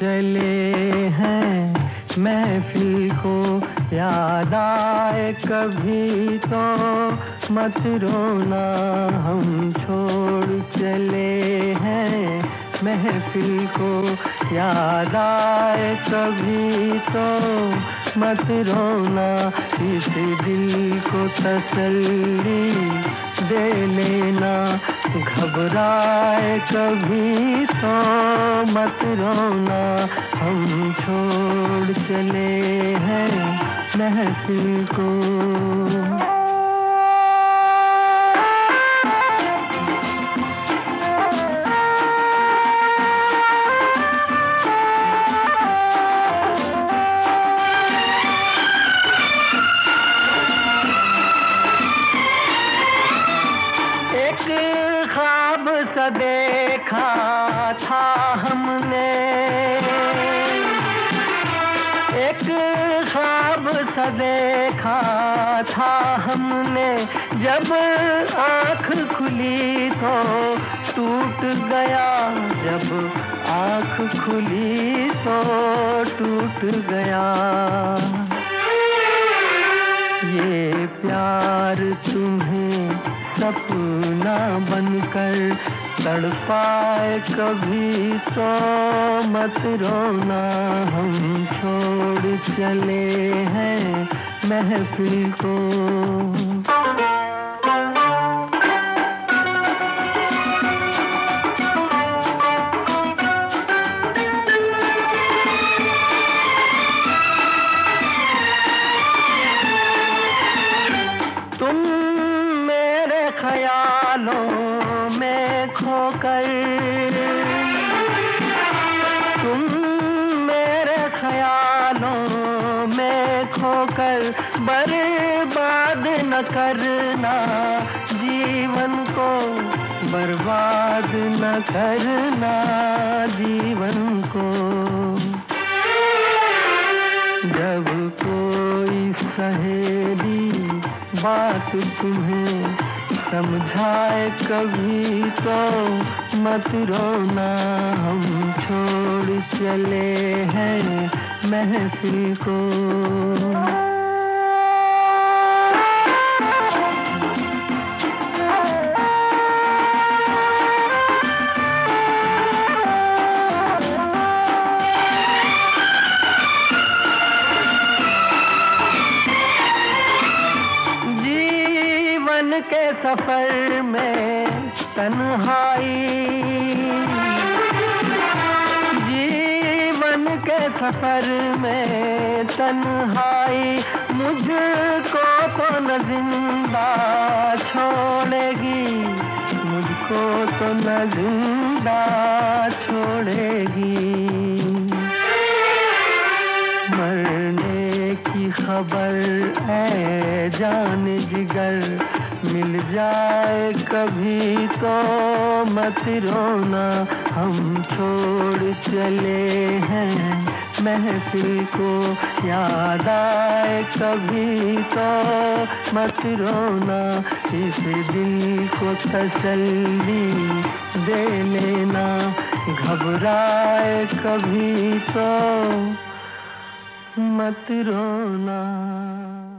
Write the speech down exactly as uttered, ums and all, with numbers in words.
चले हैं महफिल को याद आए कभी तो मत रोना, हम छोड़ चले हैं महफिल को याद आए कभी तो मत रोना, इस दिल को तसल्ली दे लेना, घबराए कभी तो मत रोना, हम छोड़ चले हैं महफिल को। ख्वाब सा देखा था हमने, एक ख्वाब सा देखा था हमने, जब आँख खुली तो टूट गया, जब आँख खुली तो टूट गया। ये प्यार तुम्हें सपना बनकर तड़पाए कभी तो मत रोना, हम छोड़ चले हैं महफिल को। ख्यालों में खोकर तुम मेरे ख्यालों में खोकर बर्बाद न करना, जीवन को बर्बाद न करना, जीवन को। जब कोई सहेली बात तुम्हें समझाए कभी तो मत रोना, हम छोड़ चले हैं महफिल को। के सफर में तन्हाई, जीवन के सफर में तन्हाई, मुझको तो न जिंदा छोड़ेगी, मुझको तो न जिंदा छोड़ेगी। मरने की खबर ऐ जान जिगर मिल जाए कभी तो मत रोना, हम छोड़ चले हैं महफिल को याद आए कभी तो मत रोना, इस दिल को तसल्ली दे लेना, घबराए कभी तो मत रोना।